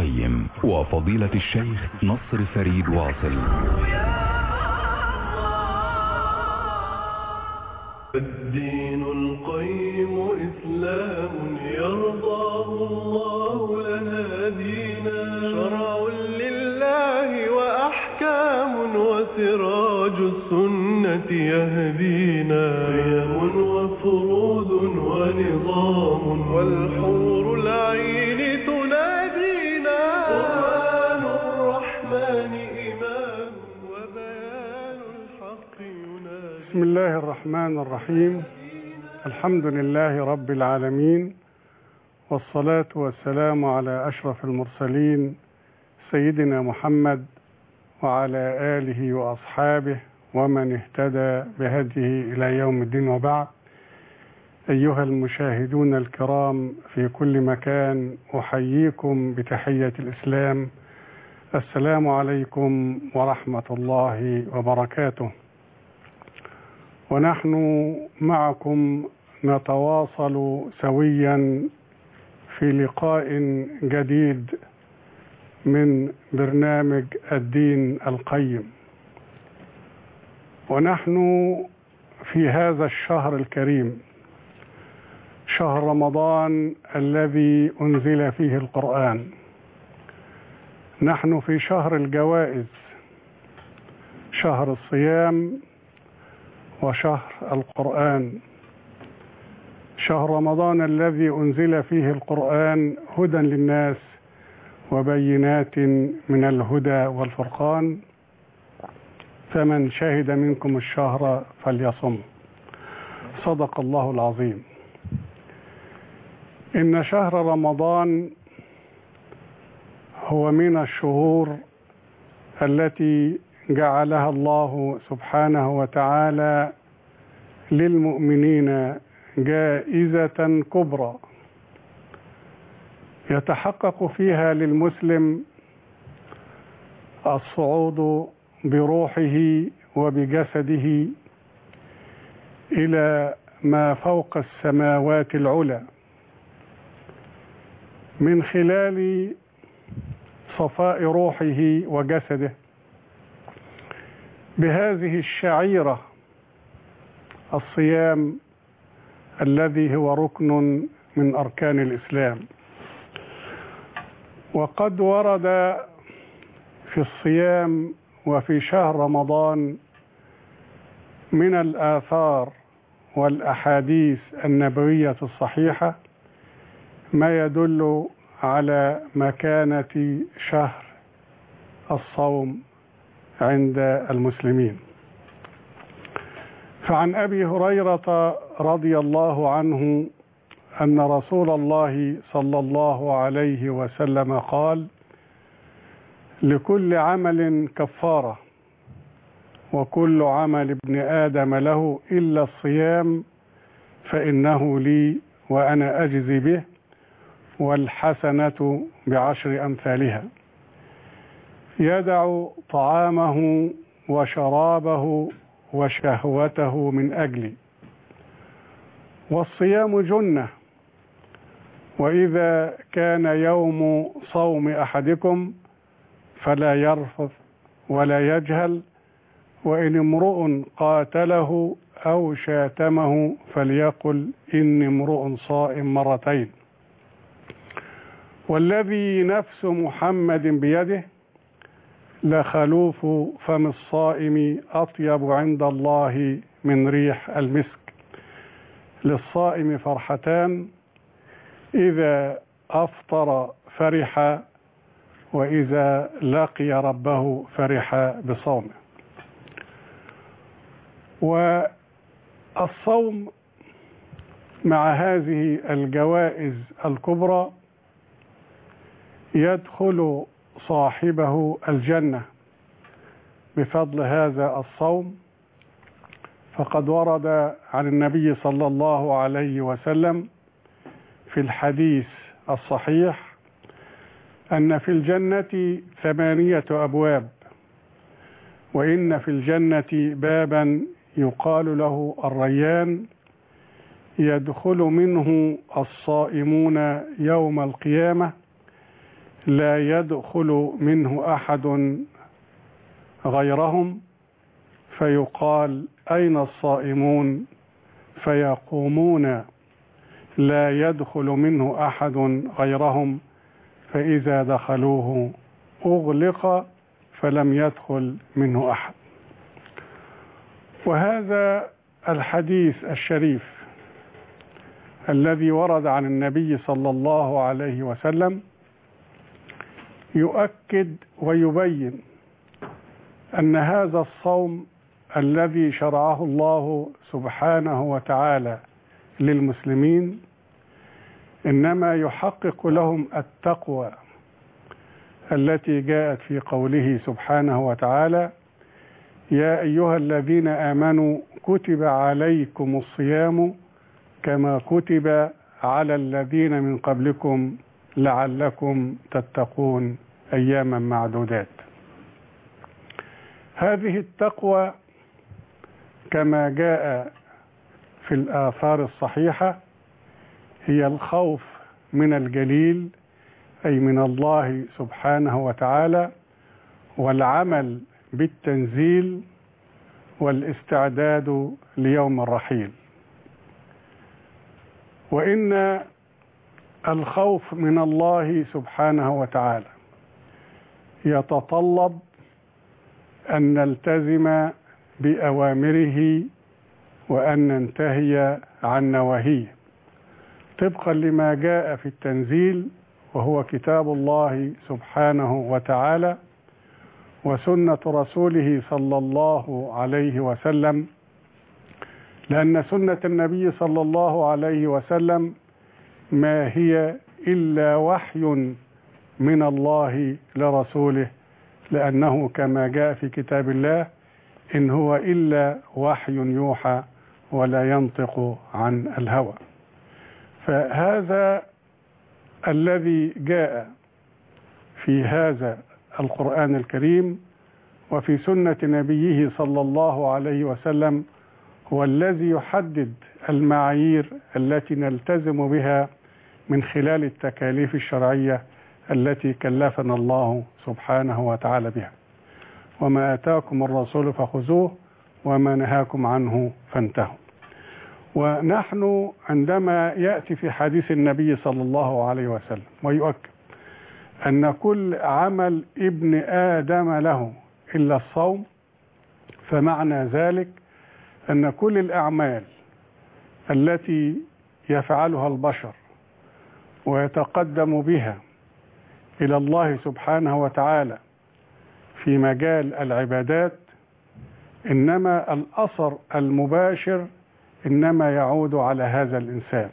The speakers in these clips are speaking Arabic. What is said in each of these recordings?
القيم وفضيلة الشيخ نصر فريد واصل. الدين القيم إسلام يرضاه الله لنا دينا، شرع لله وأحكام وسراج السنة يهدينا، قيم وفروض ونظام والحور العين تنادينا، قرآن الرحمن إمام وبيان الحق ينادينا. بسم الله الرحمن الرحيم. الحمد لله رب العالمين، والصلاة والسلام على أشرف المرسلين سيدنا محمد وعلى آله وأصحابه ومن اهتدى بهديه إلى يوم الدين، وبعد. أيها المشاهدون الكرام في كل مكان، أحييكم بتحية الإسلام. السلام عليكم ورحمة الله وبركاته. ونحن معكم نتواصل سويا في لقاء جديد من برنامج الدين القيم، ونحن في هذا الشهر الكريم، شهر رمضان الذي أنزل فيه القرآن. نحن في شهر الجوائز، شهر الصيام وشهر القرآن، شهر رمضان الذي أنزل فيه القرآن هدى للناس وبينات من الهدى والفرقان، فمن شهد منكم الشهر فليصم. صدق الله العظيم. إن شهر رمضان هو من الشهور التي جعلها الله سبحانه وتعالى للمؤمنين جائزة كبرى يتحقق فيها للمسلم الصعود بروحه وبجسده إلى ما فوق السماوات العلى من خلال صفاء روحه وجسده بهذه الشعيرة، الصيام الذي هو ركن من أركان الإسلام. وقد ورد في الصيام وفي شهر رمضان من الآثار والأحاديث النبوية الصحيحة ما يدل على مكانة شهر الصوم عند المسلمين. فعن أبي هريرة رضي الله عنه أن رسول الله صلى الله عليه وسلم قال: لكل عمل كفارة، وكل عمل ابن آدم له إلا الصيام فإنه لي وأنا أجزي به، والحسنة بعشر أمثالها. يدع طعامه وشرابه وشهوته من أجلي. والصيام جنة، وإذا كان يوم صوم أحدكم فلا يرفث ولا يجهل، وإن امرؤ قاتله أو شاتمه فليقل إني امرؤ صائم مرتين. والذي نفس محمد بيده لخلوف فم الصائم أطيب عند الله من ريح المسك. للصائم فرحتان: إذا أفطر فرح، وإذا لقي ربه فرح بصومه. والصوم مع هذه الجوائز الكبرى يدخل صاحبه الجنة بفضل هذا الصوم. فقد ورد عن النبي صلى الله عليه وسلم في الحديث الصحيح أن في الجنة 8 أبواب، وإن في الجنة بابا يقال له الريان، يدخل منه الصائمون يوم القيامة لا يدخل منه أحد غيرهم، فيقال أين الصائمون؟ فيقومون لا يدخل منه أحد غيرهم، فإذا دخلوه أغلق فلم يدخل منه أحد. وهذا الحديث الشريف الذي ورد عن النبي صلى الله عليه وسلم يؤكد ويبين أن هذا الصوم الذي شرعه الله سبحانه وتعالى للمسلمين إنما يحقق لهم التقوى التي جاءت في قوله سبحانه وتعالى: يا أيها الذين آمنوا كتب عليكم الصيام كما كتب على الذين من قبلكم لعلكم تتقون أياما معدودات. هذه التقوى كما جاء في الآثار الصحيحة هي الخوف من الجليل، أي من الله سبحانه وتعالى، والعمل بالتنزيل، والاستعداد ليوم الرحيل. وإن الخوف من الله سبحانه وتعالى يتطلب أن نلتزم بأوامره وأن ننتهي عن نواهيه طبقا لما جاء في التنزيل، وهو كتاب الله سبحانه وتعالى وسنة رسوله صلى الله عليه وسلم، لأن سنة النبي صلى الله عليه وسلم ما هي إلا وحي من الله لرسوله، لأنه كما جاء في كتاب الله: إن هو إلا وحي يوحى ولا ينطق عن الهوى. فهذا الذي جاء في هذا القرآن الكريم وفي سنة نبيه صلى الله عليه وسلم هو الذي يحدد المعايير التي نلتزم بها من خلال التكاليف الشرعية التي كلفنا الله سبحانه وتعالى بها. وما آتاكم الرسول فخذوه وما نهاكم عنه فانتهوا. ونحن عندما يأتي في حديث النبي صلى الله عليه وسلم ويؤكد أن كل عمل ابن آدم له إلا الصوم، فمعنى ذلك أن كل الأعمال التي يفعلها البشر ويتقدم بها إلى الله سبحانه وتعالى في مجال العبادات إنما الأثر المباشر إنما يعود على هذا الإنسان،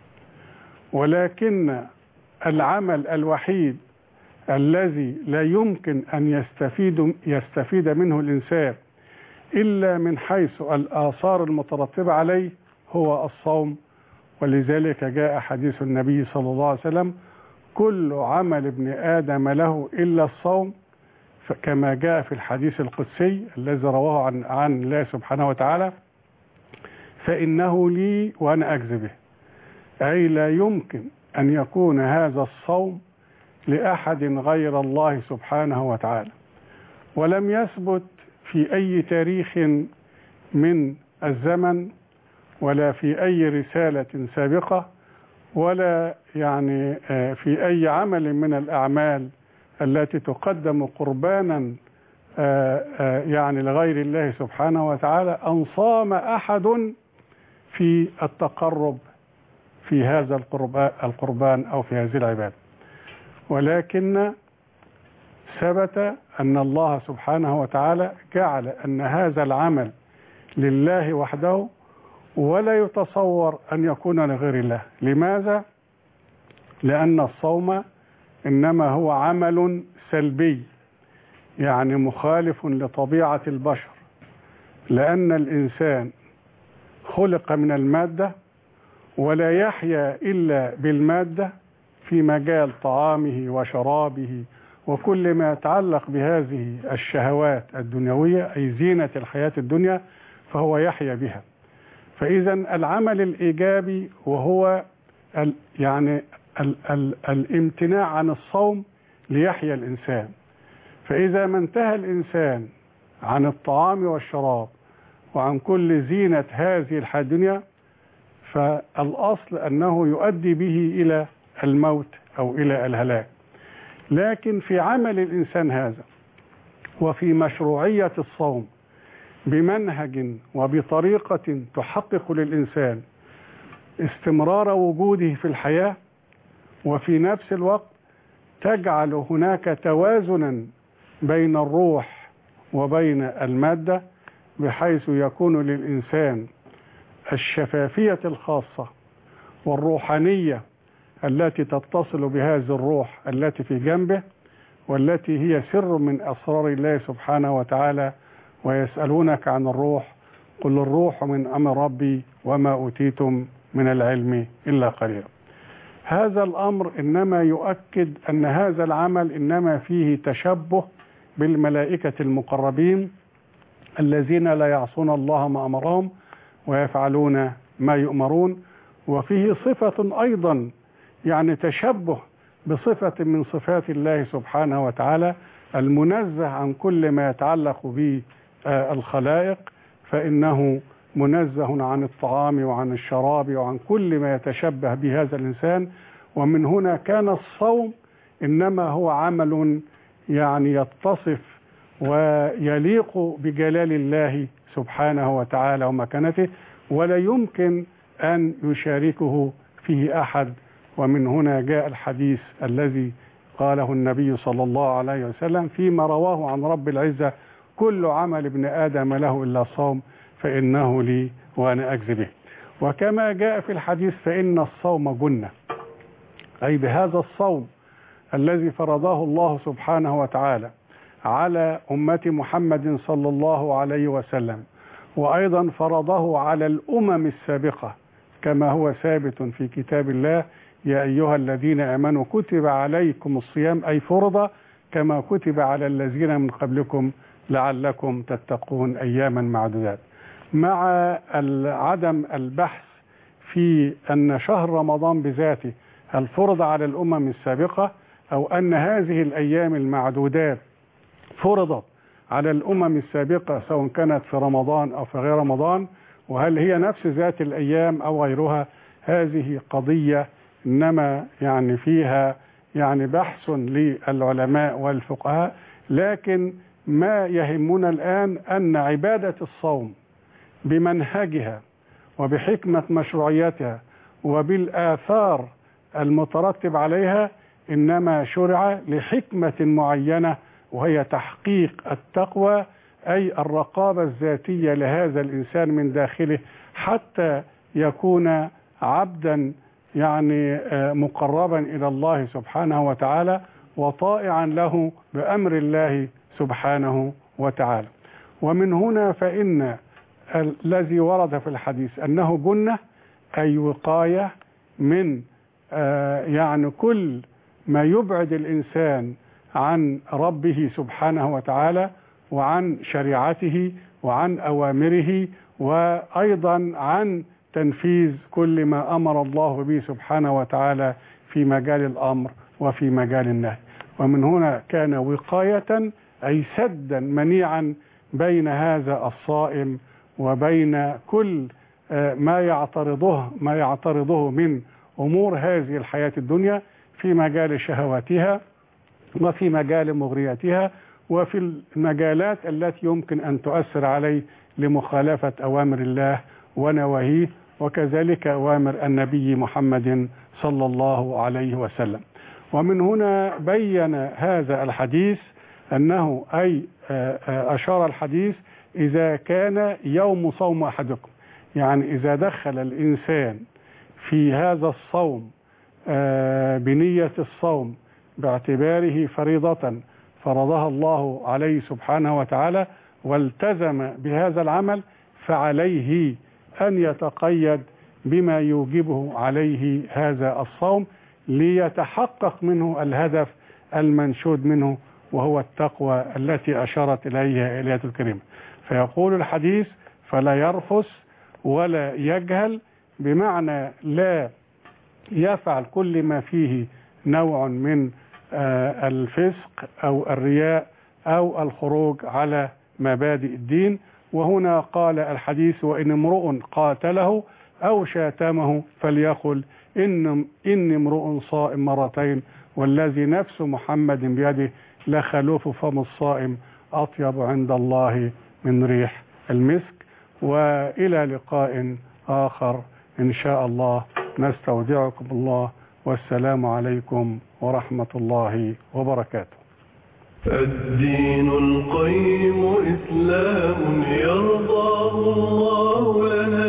ولكن العمل الوحيد الذي لا يمكن أن يستفيد منه الإنسان إلا من حيث الآثار المترتبة عليه هو الصوم. ولذلك جاء حديث النبي صلى الله عليه وسلم: كل عمل ابن آدم له إلا الصوم، كما جاء في الحديث القدسي الذي رواه عن الله سبحانه وتعالى: فإنه لي وأنا أجزي به. أي لا يمكن أن يكون هذا الصوم لأحد غير الله سبحانه وتعالى. ولم يثبت في أي تاريخ من الزمن ولا في أي رسالة سابقة ولا يعني في أي عمل من الأعمال التي تقدم قربانا يعني لغير الله سبحانه وتعالى أن صام أحد في التقرب في هذا القربان أو في هذه العبادة. ولكن ثبت أن الله سبحانه وتعالى جعل أن هذا العمل لله وحده ولا يتصور أن يكون لغير الله. لماذا؟ لأن الصوم إنما هو عمل سلبي، يعني مخالف لطبيعة البشر، لأن الإنسان خلق من المادة ولا يحيا إلا بالمادة في مجال طعامه وشرابه وكل ما يتعلق بهذه الشهوات الدنيوية، أي زينة الحياة الدنيا، فهو يحيا بها. فإذا العمل الإيجابي وهو يعني الامتناع عن الصوم ليحيا الإنسان. فإذا ما انتهى الإنسان عن الطعام والشراب وعن كل زينة هذه الحياة الدنيا، فالأصل أنه يؤدي به إلى الموت أو إلى الهلاك. لكن في عمل الإنسان هذا وفي مشروعية الصوم بمنهج وبطريقة تحقق للإنسان استمرار وجوده في الحياة، وفي نفس الوقت تجعل هناك توازنا بين الروح وبين المادة، بحيث يكون للإنسان الشفافية الخاصة والروحانية التي تتصل بهذه الروح التي في جنبه، والتي هي سر من أسرار الله سبحانه وتعالى. ويسألونك عن الروح قل الروح من أمر ربي وما أوتيتم من العلم إلا قليلا. هذا الأمر إنما يؤكد أن هذا العمل إنما فيه تشبه بالملائكة المقربين الذين لا يعصون الله ما أمرهم ويفعلون ما يؤمرون، وفيه صفة أيضا يعني تشبه بصفة من صفات الله سبحانه وتعالى المنزه عن كل ما يتعلق بالخلائق، فإنه منزه عن الطعام وعن الشراب وعن كل ما يتشبه بهذا الإنسان. ومن هنا كان الصوم إنما هو عمل يعني يتصف ويليق بجلال الله سبحانه وتعالى ومكانته، ولا يمكن أن يشاركه فيه أحد. ومن هنا جاء الحديث الذي قاله النبي صلى الله عليه وسلم فيما رواه عن رب العزة: كل عمل ابن آدم له إلا الصوم فإنه لي وأنا أجزي به. وكما جاء في الحديث: فإن الصوم جنة، أي بهذا الصوم الذي فرضه الله سبحانه وتعالى على أمة محمد صلى الله عليه وسلم، وأيضا فرضه على الأمم السابقة كما هو ثابت في كتاب الله: يا أيها الذين آمنوا كتب عليكم الصيام، أي فرض كما كتب على الذين من قبلكم لعلكم تتقون أياما معدودات. مع عدم البحث في أن شهر رمضان بذاته هل فرض على الأمم السابقة أو أن هذه الأيام المعدودات فرضت على الأمم السابقة سواء كانت في رمضان أو في غير رمضان، وهل هي نفس ذات الأيام أو غيرها، هذه قضية إنما يعني فيها يعني بحث للعلماء والفقهاء. لكن ما يهمنا الآن أن عبادة الصوم بمنهجها وبحكمة مشروعيتها وبالآثار المترتب عليها إنما شرع لحكمة معينة، وهي تحقيق التقوى، أي الرقابة الذاتية لهذا الإنسان من داخله حتى يكون عبدا يعني مقربا إلى الله سبحانه وتعالى وطائعا له بأمر الله سبحانه وتعالى. ومن هنا فإن الذي ورد في الحديث أنه جنة، أي وقاية من يعني كل ما يبعد الإنسان عن ربه سبحانه وتعالى وعن شريعته وعن أوامره، وأيضا عن تنفيذ كل ما أمر الله به سبحانه وتعالى في مجال الأمر وفي مجال النهي. ومن هنا كان وقاية، أي سدا منيعا بين هذا الصائم وبين كل ما يعترضه من أمور هذه الحياة الدنيا في مجال شهواتها وفي مجال مغرياتها وفي المجالات التي يمكن أن تؤثر عليه لمخالفة أوامر الله ونواهيه، وكذلك أوامر النبي محمد صلى الله عليه وسلم. ومن هنا بين هذا الحديث أنه أي أشار الحديث إذا كان يوم صوم أحدكم، يعني إذا دخل الإنسان في هذا الصوم بنية الصوم باعتباره فريضة فرضها الله عليه سبحانه وتعالى والتزم بهذا العمل، فعليه أن يتقيد بما يوجبه عليه هذا الصوم ليتحقق منه الهدف المنشود منه، وهو التقوى التي أشارت إليها الآية الكريمة. فيقول الحديث: فلا يرفث ولا يجهل، بمعنى لا يفعل كل ما فيه نوع من الفسق أو الرياء أو الخروج على مبادئ الدين. وهنا قال الحديث: وإن امرؤ قاتله أو شاتمه فليقل إني امرؤ صائم مرتين، والذي نفس محمد بيده لخلوف فم الصائم أطيب عند الله من ريح المسك. وإلى لقاء آخر إن شاء الله، نستودعكم الله، والسلام عليكم ورحمة الله وبركاته. الدين القيم إسلام يرضاه الله لنا